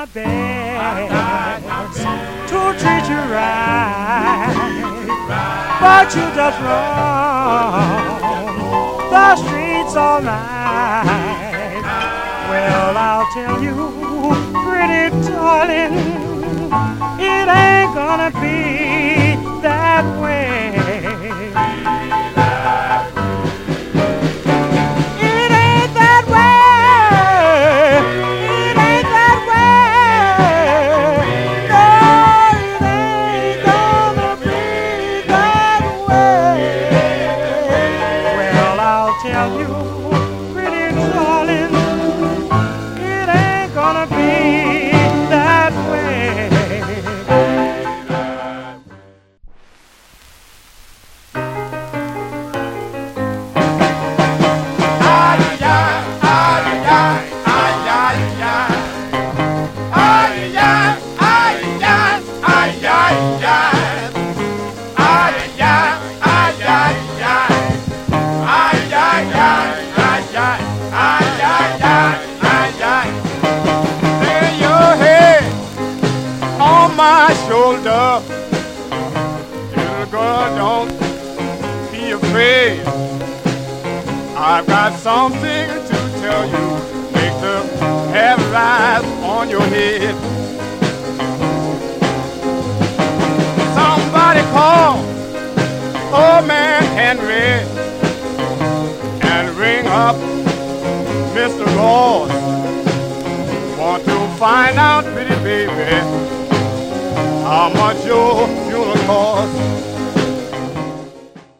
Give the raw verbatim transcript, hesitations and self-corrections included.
my best to treat you right, but you just roam the streets all night. Well, I'll tell you, pretty darling, it ain't gonna be that way. It ain't that way. It ain't that way. No, it ain't gonna be that way. Well, I'll tell you, pretty darling, it ain't gonna be that way. Shoulder, little girl, don't be afraid. I've got something to tell you, make the hair rise on your head. Somebody call old man Henry and ring up Mister Ross. Want to find out, pretty baby, how much your funeral costs.